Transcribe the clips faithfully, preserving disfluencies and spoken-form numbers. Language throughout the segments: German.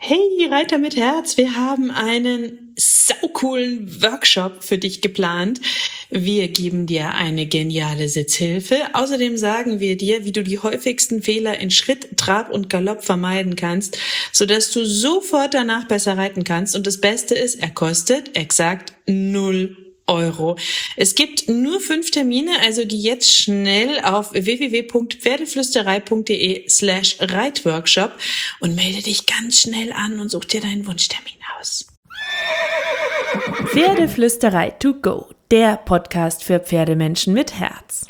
Hey, Reiter mit Herz, wir haben einen saucoolen Workshop für dich geplant. Wir geben dir eine geniale Sitzhilfe. Außerdem sagen wir dir, wie du die häufigsten Fehler in Schritt, Trab und Galopp vermeiden kannst, sodass du sofort danach besser reiten kannst. Und das Beste ist, er kostet exakt null Euro. Es gibt nur fünf Termine, also geh jetzt schnell auf w w w punkt pferdeflüsterei punkt de slash reitworkshop und melde dich ganz schnell an und such dir deinen Wunschtermin aus. Pferdeflüsterei to go, der Podcast für Pferdemenschen mit Herz.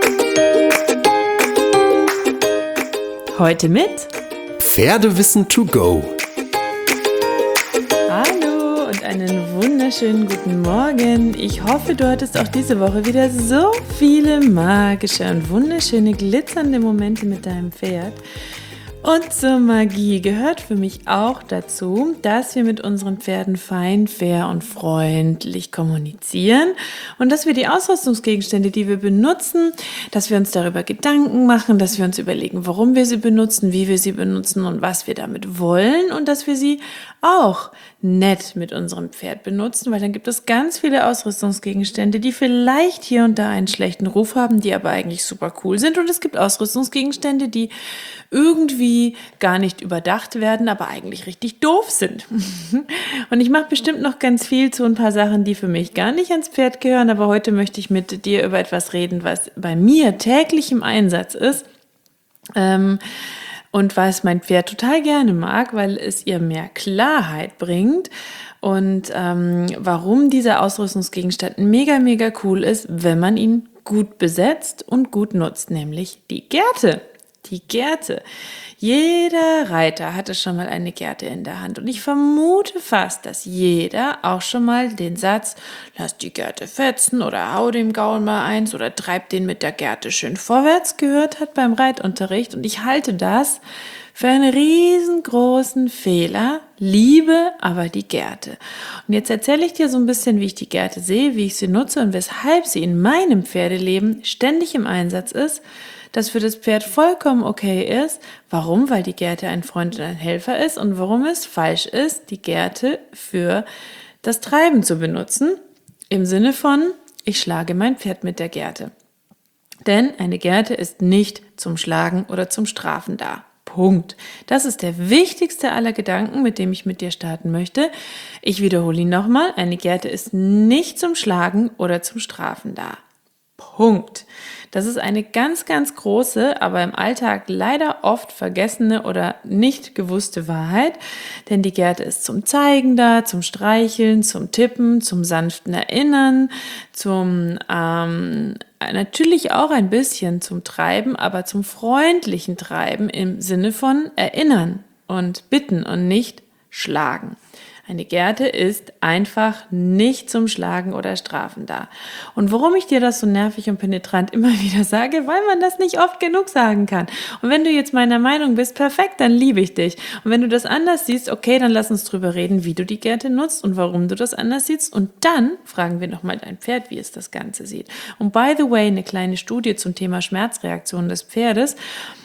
Heute mit Pferdewissen to go. Hallo und einen wunderschönen guten Morgen. Ich hoffe, du hattest auch diese Woche wieder so viele magische und wunderschöne glitzernde Momente mit deinem Pferd. Und zur Magie gehört für mich auch dazu, dass wir mit unseren Pferden fein, fair und freundlich kommunizieren und dass wir die Ausrüstungsgegenstände, die wir benutzen, dass wir uns darüber Gedanken machen, dass wir uns überlegen, warum wir sie benutzen, wie wir sie benutzen und was wir damit wollen und dass wir sie auch nett mit unserem Pferd benutzen, weil dann gibt es ganz viele Ausrüstungsgegenstände, die vielleicht hier und da einen schlechten Ruf haben, die aber eigentlich super cool sind, und es gibt Ausrüstungsgegenstände, die irgendwie gar nicht überdacht werden, aber eigentlich richtig doof sind. Und ich mache bestimmt noch ganz viel zu ein paar Sachen, die für mich gar nicht ans Pferd gehören, aber heute möchte ich mit dir über etwas reden, was bei mir täglich im Einsatz ist. Ähm, Und was mein Pferd total gerne mag, weil es ihr mehr Klarheit bringt und ähm, warum dieser Ausrüstungsgegenstand mega, mega cool ist, wenn man ihn gut besetzt und gut nutzt, nämlich die Gerte. Die Gerte. Jeder Reiter hatte schon mal eine Gerte in der Hand und ich vermute fast, dass jeder auch schon mal den Satz "Lass die Gerte fetzen" oder "Hau dem Gaul mal eins" oder "Treib den mit der Gerte schön vorwärts" gehört hat beim Reitunterricht, und ich halte das für einen riesengroßen Fehler, liebe aber die Gerte. Und jetzt erzähle ich dir so ein bisschen, wie ich die Gerte sehe, wie ich sie nutze und weshalb sie in meinem Pferdeleben ständig im Einsatz ist, das für das Pferd vollkommen okay ist. Warum? Weil die Gerte ein Freund und ein Helfer ist, und warum es falsch ist, die Gerte für das Treiben zu benutzen, im Sinne von, ich schlage mein Pferd mit der Gerte. Denn eine Gerte ist nicht zum Schlagen oder zum Strafen da. Punkt. Das ist der wichtigste aller Gedanken, mit dem ich mit dir starten möchte. Ich wiederhole ihn nochmal. Eine Gerte ist nicht zum Schlagen oder zum Strafen da. Punkt. Das ist eine ganz, ganz große, aber im Alltag leider oft vergessene oder nicht gewusste Wahrheit, denn die Gerte ist zum Zeigen da, zum Streicheln, zum Tippen, zum sanften Erinnern, zum ähm, natürlich auch ein bisschen zum Treiben, aber zum freundlichen Treiben im Sinne von erinnern und bitten und nicht schlagen. Eine Gerte ist einfach nicht zum Schlagen oder Strafen da. Und warum ich dir das so nervig und penetrant immer wieder sage, weil man das nicht oft genug sagen kann. Und wenn du jetzt meiner Meinung bist, perfekt, dann liebe ich dich. Und wenn du das anders siehst, okay, dann lass uns drüber reden, wie du die Gerte nutzt und warum du das anders siehst. Und dann fragen wir nochmal dein Pferd, wie es das Ganze sieht. Und by the way, eine kleine Studie zum Thema Schmerzreaktion des Pferdes,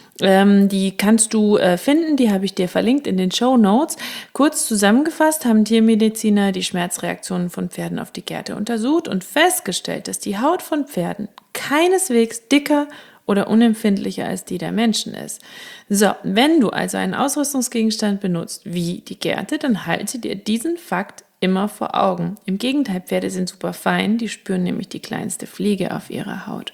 Ähm, die kannst du äh, finden, die habe ich dir verlinkt in den Shownotes. Kurz zusammengefasst haben Tiermediziner die Schmerzreaktionen von Pferden auf die Gerte untersucht und festgestellt, dass die Haut von Pferden keineswegs dicker oder unempfindlicher als die der Menschen ist. So, wenn du also einen Ausrüstungsgegenstand benutzt wie die Gerte, dann halte dir diesen Fakt immer vor Augen. Im Gegenteil, Pferde sind super fein, die spüren nämlich die kleinste Fliege auf ihrer Haut.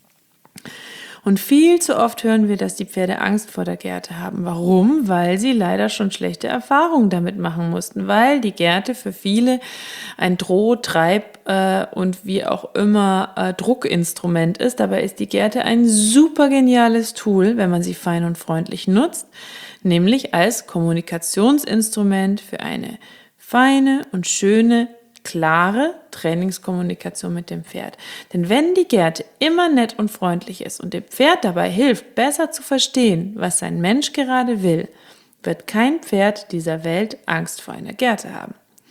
Und viel zu oft hören wir, dass die Pferde Angst vor der Gerte haben. Warum? Weil sie leider schon schlechte Erfahrungen damit machen mussten, weil die Gerte für viele ein Droh-, Treib- äh, und wie auch immer äh, Druckinstrument ist. Dabei ist die Gerte ein super geniales Tool, wenn man sie fein und freundlich nutzt, nämlich als Kommunikationsinstrument für eine feine und schöne, klare Trainingskommunikation mit dem Pferd. Denn wenn die Gerte immer nett und freundlich ist und dem Pferd dabei hilft, besser zu verstehen, was sein Mensch gerade will, wird kein Pferd dieser Welt Angst vor einer Gerte haben.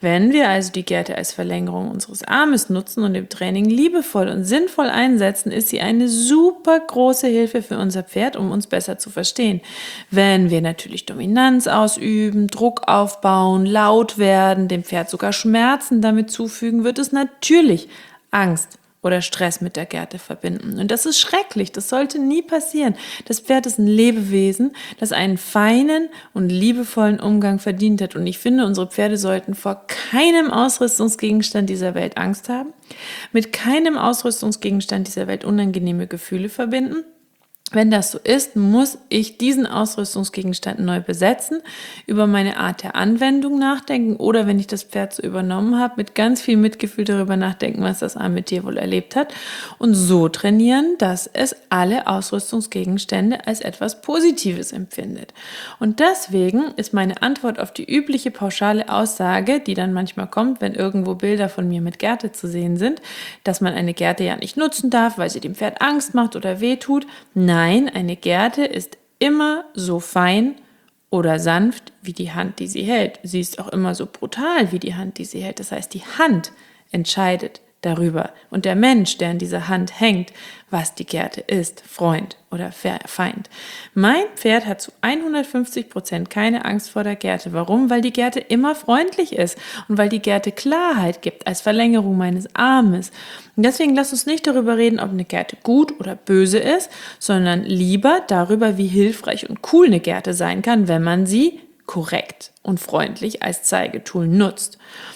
Wenn wir also die Gerte als Verlängerung unseres Armes nutzen und im Training liebevoll und sinnvoll einsetzen, ist sie eine super große Hilfe für unser Pferd, um uns besser zu verstehen. Wenn wir natürlich Dominanz ausüben, Druck aufbauen, laut werden, dem Pferd sogar Schmerzen damit zufügen, wird es natürlich Angst oder Stress mit der Gerte verbinden. Und das ist schrecklich, das sollte nie passieren. Das Pferd ist ein Lebewesen, das einen feinen und liebevollen Umgang verdient hat. Und ich finde, unsere Pferde sollten vor keinem Ausrüstungsgegenstand dieser Welt Angst haben, mit keinem Ausrüstungsgegenstand dieser Welt unangenehme Gefühle verbinden. Wenn das so ist, muss ich diesen Ausrüstungsgegenstand neu besetzen, über meine Art der Anwendung nachdenken oder, wenn ich das Pferd so übernommen habe, mit ganz viel Mitgefühl darüber nachdenken, was das arme Tier wohl erlebt hat und so trainieren, dass es alle Ausrüstungsgegenstände als etwas Positives empfindet. Und deswegen ist meine Antwort auf die übliche pauschale Aussage, die dann manchmal kommt, wenn irgendwo Bilder von mir mit Gerte zu sehen sind, dass man eine Gerte ja nicht nutzen darf, weil sie dem Pferd Angst macht oder wehtut. Nein, Nein, eine Gerte ist immer so fein oder sanft wie die Hand, die sie hält. Sie ist auch immer so brutal wie die Hand, die sie hält. Das heißt, die Hand entscheidet darüber und der Mensch, der an dieser Hand hängt, was die Gerte ist, Freund oder Feind. Mein Pferd hat zu hundertfünfzig Prozent keine Angst vor der Gerte. Warum? Weil die Gerte immer freundlich ist und weil die Gerte Klarheit gibt als Verlängerung meines Armes. Und deswegen lass uns nicht darüber reden, ob eine Gerte gut oder böse ist, sondern lieber darüber, wie hilfreich und cool eine Gerte sein kann, wenn man sie korrekt und freundlich als Zeigetool nutzt.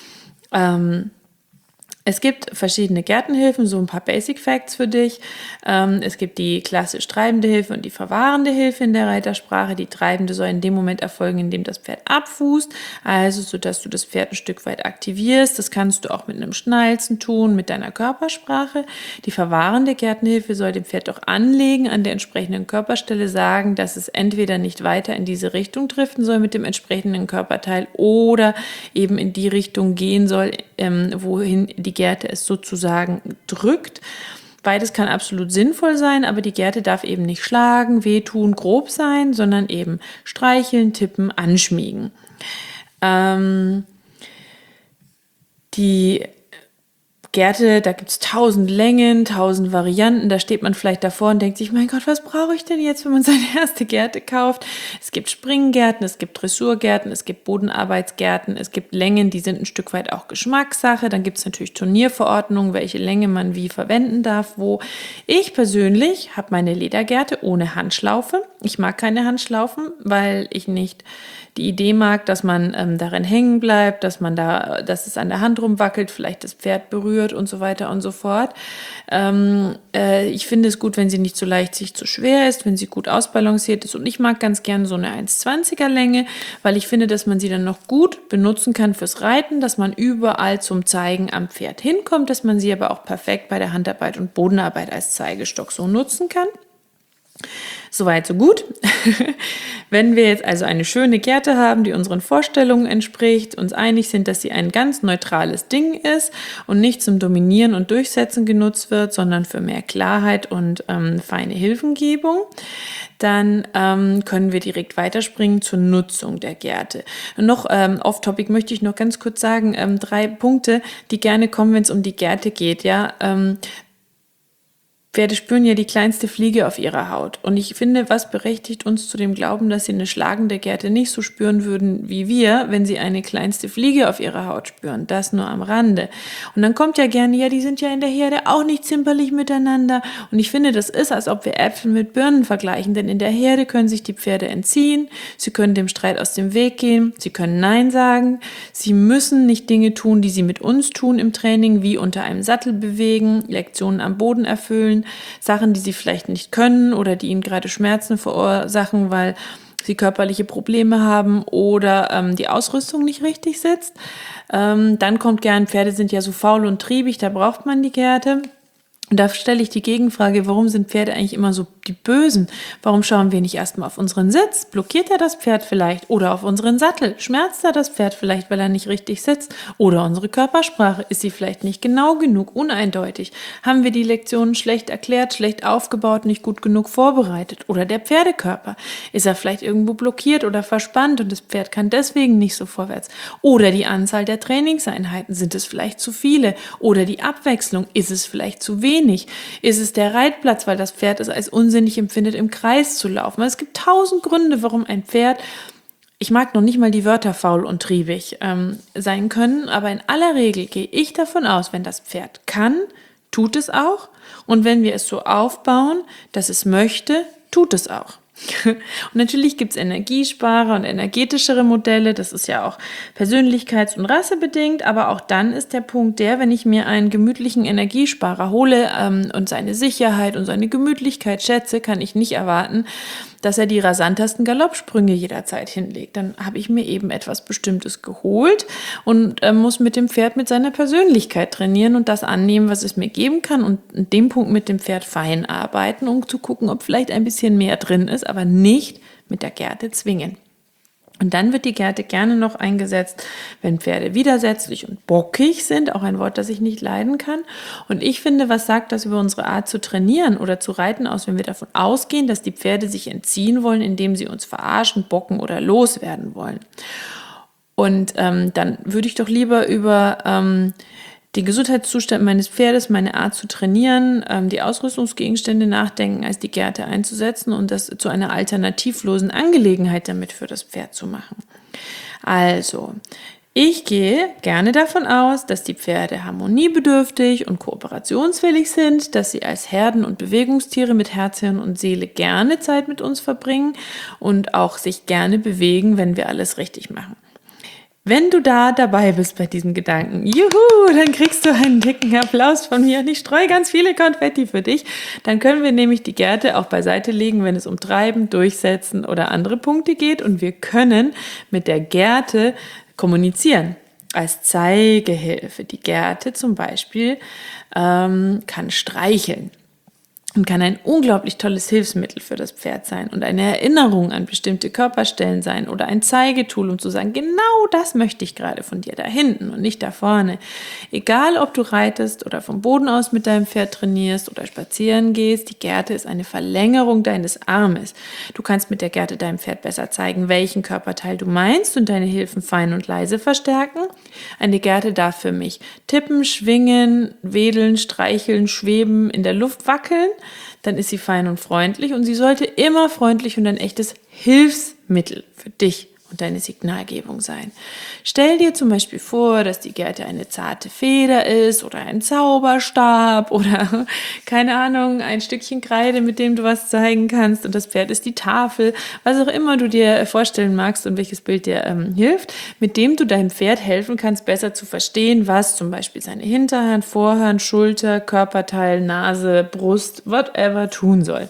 Ähm, Es gibt verschiedene Gärtenhilfen, so ein paar Basic Facts für dich. Ähm, es gibt die klassisch treibende Hilfe und die verwahrende Hilfe in der Reitersprache. Die treibende soll in dem Moment erfolgen, in dem das Pferd abfußt, also so, dass du das Pferd ein Stück weit aktivierst. Das kannst du auch mit einem Schnalzen tun, mit deiner Körpersprache. Die verwahrende Gärtenhilfe soll dem Pferd auch anlegen, an der entsprechenden Körperstelle sagen, dass es entweder nicht weiter in diese Richtung driften soll mit dem entsprechenden Körperteil oder eben in die Richtung gehen soll, ähm, wohin die Gerte es sozusagen drückt. Beides kann absolut sinnvoll sein, aber die Gerte darf eben nicht schlagen, wehtun, grob sein, sondern eben streicheln, tippen, anschmiegen. Ähm, die Gerte, da gibt es tausend Längen, tausend Varianten, da steht man vielleicht davor und denkt sich, mein Gott, was brauche ich denn jetzt, wenn man seine erste Gerte kauft? Es gibt Springgärten, es gibt Dressurgärten, es gibt Bodenarbeitsgärten, es gibt Längen, die sind ein Stück weit auch Geschmackssache, dann gibt es natürlich Turnierverordnungen, welche Länge man wie verwenden darf, wo. Ich persönlich habe meine Ledergerte ohne Handschlaufe. Ich mag keine Handschlaufen, weil ich nicht die Idee mag, dass man ähm, darin hängen bleibt, dass man da, dass es an der Hand rumwackelt, vielleicht das Pferd berührt und so weiter und so fort. Ähm, äh, ich finde es gut, wenn sie nicht zu leicht, sich zu schwer ist, wenn sie gut ausbalanciert ist und ich mag ganz gerne so eine eins zwanziger Länge, weil ich finde, dass man sie dann noch gut benutzen kann fürs Reiten, dass man überall zum Zeigen am Pferd hinkommt, dass man sie aber auch perfekt bei der Handarbeit und Bodenarbeit als Zeigestock so nutzen kann. Soweit, so gut. Wenn wir jetzt also eine schöne Gerte haben, die unseren Vorstellungen entspricht, uns einig sind, dass sie ein ganz neutrales Ding ist und nicht zum Dominieren und Durchsetzen genutzt wird, sondern für mehr Klarheit und ähm, feine Hilfengebung, dann ähm, können wir direkt weiterspringen zur Nutzung der Gerte. Und noch ähm, off-topic möchte ich noch ganz kurz sagen, ähm, drei Punkte, die gerne kommen, wenn es um die Gerte geht. Ja, ähm, Pferde spüren ja die kleinste Fliege auf ihrer Haut. Und ich finde, was berechtigt uns zu dem Glauben, dass sie eine schlagende Gerte nicht so spüren würden wie wir, wenn sie eine kleinste Fliege auf ihrer Haut spüren. Das nur am Rande. Und dann kommt ja gerne, ja, die sind ja in der Herde auch nicht zimperlich miteinander. Und ich finde, das ist, als ob wir Äpfel mit Birnen vergleichen. Denn in der Herde können sich die Pferde entziehen. Sie können dem Streit aus dem Weg gehen. Sie können Nein sagen. Sie müssen nicht Dinge tun, die sie mit uns tun im Training, wie unter einem Sattel bewegen, Lektionen am Boden erfüllen. Sachen, die sie vielleicht nicht können oder die ihnen gerade Schmerzen verursachen, weil sie körperliche Probleme haben oder ähm, die Ausrüstung nicht richtig sitzt. Ähm, dann kommt gern, Pferde sind ja so faul und triebig, da braucht man die Gerte. Und da stelle ich die Gegenfrage, warum sind Pferde eigentlich immer so die Bösen. Warum schauen wir nicht erstmal auf unseren Sitz? Blockiert er das Pferd vielleicht? Oder auf unseren Sattel? Schmerzt er das Pferd vielleicht, weil er nicht richtig sitzt? Oder unsere Körpersprache? Ist sie vielleicht nicht genau genug, uneindeutig? Haben wir die Lektionen schlecht erklärt, schlecht aufgebaut, nicht gut genug vorbereitet? Oder der Pferdekörper? Ist er vielleicht irgendwo blockiert oder verspannt und das Pferd kann deswegen nicht so vorwärts? Oder die Anzahl der Trainingseinheiten? Sind es vielleicht zu viele? Oder die Abwechslung? Ist es vielleicht zu wenig? Ist es der Reitplatz, weil das Pferd es als unsinnig empfindet, im Kreis zu laufen? Es gibt tausend Gründe, warum ein Pferd, ich mag noch nicht mal die Wörter faul und triebig ähm, sein können, aber in aller Regel gehe ich davon aus, wenn das Pferd kann, tut es auch. Und wenn wir es so aufbauen, dass es möchte, tut es auch. Und natürlich gibt es Energiesparer und energetischere Modelle, das ist ja auch persönlichkeits- und rassebedingt, aber auch dann ist der Punkt der, wenn ich mir einen gemütlichen Energiesparer hole ähm, und seine Sicherheit und seine Gemütlichkeit schätze, kann ich nicht erwarten, dass er die rasantesten Galoppsprünge jederzeit hinlegt. Dann habe ich mir eben etwas Bestimmtes geholt und äh, muss mit dem Pferd mit seiner Persönlichkeit trainieren und das annehmen, was es mir geben kann und in dem Punkt mit dem Pferd fein arbeiten, um zu gucken, ob vielleicht ein bisschen mehr drin ist, aber nicht mit der Gerte zwingen. Und dann wird die Gerte gerne noch eingesetzt, wenn Pferde widersetzlich und bockig sind, auch ein Wort, das ich nicht leiden kann. Und ich finde, was sagt das über unsere Art zu trainieren oder zu reiten aus, wenn wir davon ausgehen, dass die Pferde sich entziehen wollen, indem sie uns verarschen, bocken oder loswerden wollen. Und ähm, dann würde ich doch lieber über ähm, den Gesundheitszustand meines Pferdes, meine Art zu trainieren, ähm, die Ausrüstungsgegenstände nachdenken, als die Gerte einzusetzen und das zu einer alternativlosen Angelegenheit damit für das Pferd zu machen. Also, ich gehe gerne davon aus, dass die Pferde harmoniebedürftig und kooperationswillig sind, dass sie als Herden- und Bewegungstiere mit Herz, Hirn und Seele gerne Zeit mit uns verbringen und auch sich gerne bewegen, wenn wir alles richtig machen. Wenn du da dabei bist bei diesem Gedanken, juhu, dann kriegst du einen dicken Applaus von mir und ich streue ganz viele Konfetti für dich. Dann können wir nämlich die Gerte auch beiseite legen, wenn es um Treiben, Durchsetzen oder andere Punkte geht und wir können mit der Gerte kommunizieren. Als Zeigehilfe. Die Gerte zum Beispiel ähm, kann streicheln. Und kann ein unglaublich tolles Hilfsmittel für das Pferd sein und eine Erinnerung an bestimmte Körperstellen sein oder ein Zeigetool, um zu sagen, genau das möchte ich gerade von dir da hinten und nicht da vorne. Egal, ob du reitest oder vom Boden aus mit deinem Pferd trainierst oder spazieren gehst, die Gerte ist eine Verlängerung deines Armes. Du kannst mit der Gerte deinem Pferd besser zeigen, welchen Körperteil du meinst und deine Hilfen fein und leise verstärken. Eine Gerte darf für mich tippen, schwingen, wedeln, streicheln, schweben, in der Luft wackeln. Dann ist sie fein und freundlich und sie sollte immer freundlich und ein echtes Hilfsmittel für dich und deine Signalgebung sein. Stell dir zum Beispiel vor, dass die Gerte eine zarte Feder ist oder ein Zauberstab oder, keine Ahnung, ein Stückchen Kreide, mit dem du was zeigen kannst und das Pferd ist die Tafel, was auch immer du dir vorstellen magst und welches Bild dir ähm, hilft, mit dem du deinem Pferd helfen kannst, besser zu verstehen, was zum Beispiel seine Hinterhand, Vorhand, Schulter, Körperteil, Nase, Brust, whatever tun soll.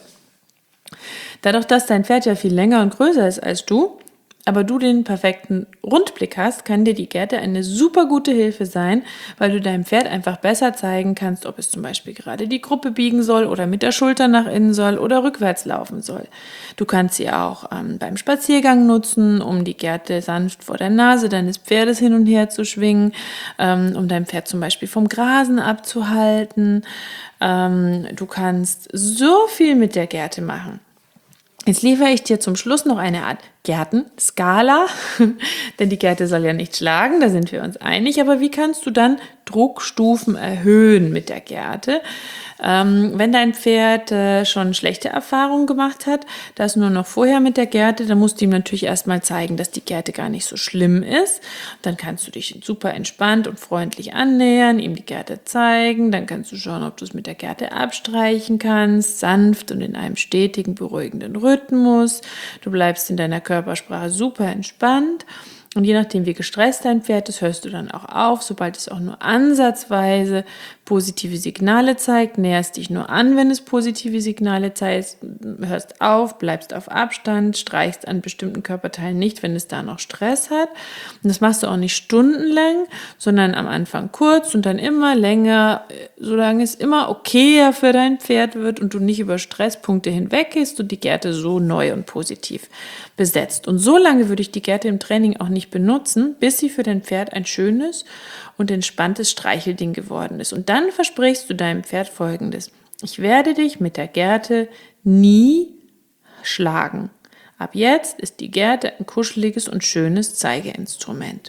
Dadurch, dass dein Pferd ja viel länger und größer ist als du, aber du den perfekten Rundblick hast, kann dir die Gerte eine super gute Hilfe sein, weil du deinem Pferd einfach besser zeigen kannst, ob es zum Beispiel gerade die Gruppe biegen soll oder mit der Schulter nach innen soll oder rückwärts laufen soll. Du kannst sie auch ähm, beim Spaziergang nutzen, um die Gerte sanft vor der Nase deines Pferdes hin und her zu schwingen, ähm, um dein Pferd zum Beispiel vom Grasen abzuhalten. Ähm, du kannst so viel mit der Gerte machen. Jetzt liefere ich dir zum Schluss noch eine Art Gärtenskala, denn die Gerte soll ja nicht schlagen, da sind wir uns einig, aber wie kannst du dann Druckstufen erhöhen mit der Gerte? Ähm, wenn dein Pferd äh, schon schlechte Erfahrungen gemacht hat, das nur noch vorher mit der Gerte, dann musst du ihm natürlich erstmal zeigen, dass die Gerte gar nicht so schlimm ist. Dann kannst du dich super entspannt und freundlich annähern, ihm die Gerte zeigen, dann kannst du schauen, ob du es mit der Gerte abstreichen kannst, sanft und in einem stetigen, beruhigenden Rhythmus. Du bleibst in deiner Körpersprache super entspannt. Und je nachdem, wie gestresst dein Pferd ist, hörst du dann auch auf, sobald es auch nur ansatzweise positive Signale zeigt, näherst dich nur an, wenn es positive Signale zeigt, hörst auf, bleibst auf Abstand, streichst an bestimmten Körperteilen nicht, wenn es da noch Stress hat. Und das machst du auch nicht stundenlang, sondern am Anfang kurz und dann immer länger, solange es immer okayer für dein Pferd wird und du nicht über Stresspunkte hinweg gehst und die Gerte so neu und positiv besetzt. Und so lange würde ich die Gerte im Training auch nicht benutzen, bis sie für dein Pferd ein schönes und entspanntes Streichelding geworden ist. Und dann versprichst du deinem Pferd Folgendes: Ich werde dich mit der Gerte nie schlagen. Ab jetzt ist die Gerte ein kuscheliges und schönes Zeigeinstrument.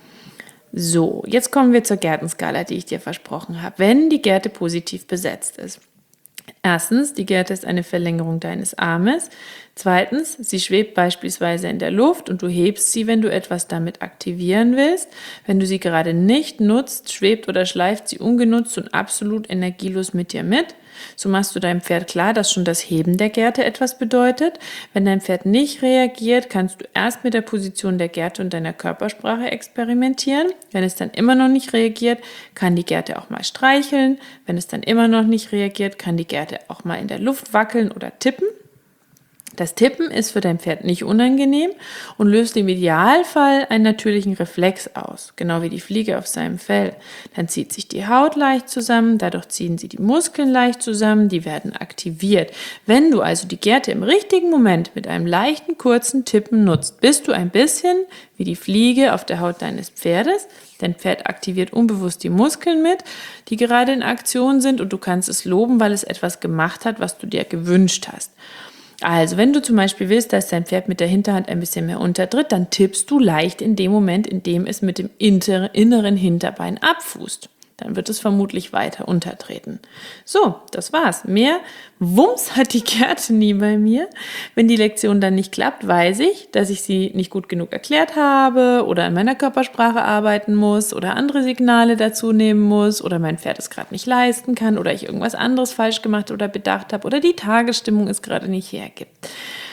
So, jetzt kommen wir zur Gertenskala, die ich dir versprochen habe. Wenn die Gerte positiv besetzt ist. Erstens, die Gerte ist eine Verlängerung deines Armes. Zweitens, sie schwebt beispielsweise in der Luft und du hebst sie, wenn du etwas damit aktivieren willst. Wenn du sie gerade nicht nutzt, schwebt oder schleift sie ungenutzt und absolut energielos mit dir mit. So machst du deinem Pferd klar, dass schon das Heben der Gerte etwas bedeutet. Wenn dein Pferd nicht reagiert, kannst du erst mit der Position der Gerte und deiner Körpersprache experimentieren. Wenn es dann immer noch nicht reagiert, kann die Gerte auch mal streicheln. Wenn es dann immer noch nicht reagiert, kann die Gerte auch mal in der Luft wackeln oder tippen. Das Tippen ist für dein Pferd nicht unangenehm und löst im Idealfall einen natürlichen Reflex aus, genau wie die Fliege auf seinem Fell. Dann zieht sich die Haut leicht zusammen, dadurch ziehen sie die Muskeln leicht zusammen, die werden aktiviert. Wenn du also die Gerte im richtigen Moment mit einem leichten, kurzen Tippen nutzt, bist du ein bisschen wie die Fliege auf der Haut deines Pferdes. Dein Pferd aktiviert unbewusst die Muskeln mit, die gerade in Aktion sind, und du kannst es loben, weil es etwas gemacht hat, was du dir gewünscht hast. Also, wenn du zum Beispiel willst, dass dein Pferd mit der Hinterhand ein bisschen mehr untertritt, dann tippst du leicht in dem Moment, in dem es mit dem inneren Hinterbein abfußt. Dann wird es vermutlich weiter untertreten. So, das war's. Mehr Wumms hat die Gerte nie bei mir. Wenn die Lektion dann nicht klappt, weiß ich, dass ich sie nicht gut genug erklärt habe oder an meiner Körpersprache arbeiten muss oder andere Signale dazu nehmen muss oder mein Pferd es gerade nicht leisten kann oder ich irgendwas anderes falsch gemacht oder bedacht habe oder die Tagesstimmung es gerade nicht hergibt.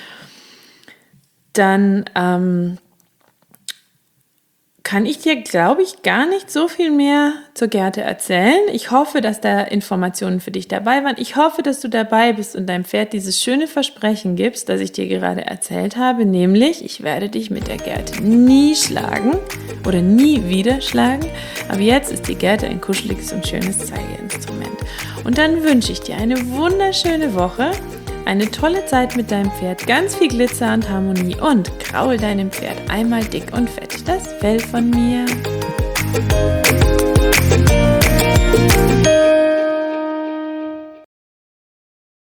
Dann ähm, kann ich dir, glaube ich, gar nicht so viel mehr zur Gerte erzählen. Ich hoffe, dass da Informationen für dich dabei waren. Ich hoffe, dass du dabei bist und deinem Pferd dieses schöne Versprechen gibst, das ich dir gerade erzählt habe, nämlich, ich werde dich mit der Gerte nie schlagen oder nie wieder schlagen. Aber jetzt ist die Gerte ein kuscheliges und schönes Zeigeinstrument. Und dann wünsche ich dir eine wunderschöne Woche, eine tolle Zeit mit deinem Pferd, ganz viel Glitzer und Harmonie und kraul deinem Pferd einmal dick und fett das Fell von mir.